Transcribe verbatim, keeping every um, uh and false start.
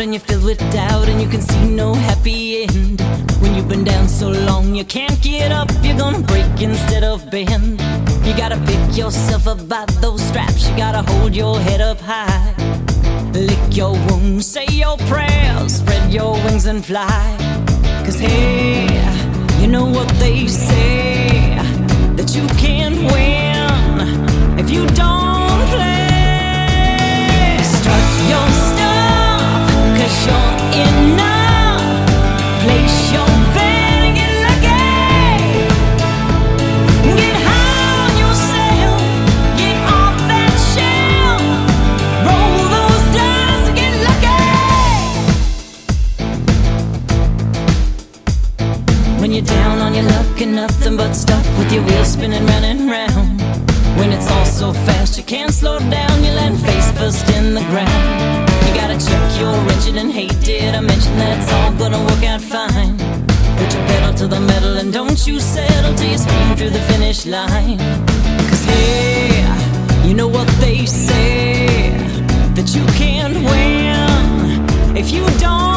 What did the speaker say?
and you're filled with doubt and you can see no happy end. When you've been down so long you can't get up, you're gonna break instead of bend. You gotta pick yourself up by those straps, you gotta hold your head up high. Lick your wounds, say your prayers, spread your wings and fly. Cause hey, you know what they say, that you can't win if you don't play. Strut your stuff, cause you're enough. Place your bet and get lucky. Get high on yourself, get off that shelf. Roll those dice and get lucky. When you're down on your luck and nothing but stuck with your wheels spinning round and round. When it's all so fast you can't slow down, you land face first in the ground. You gotta check your engine and hey, did I mention that it's all gonna work out fine? Put your pedal to the metal and don't you settle till you scream through the finish line. Cause hey, you know what they say, that you can't win if you don't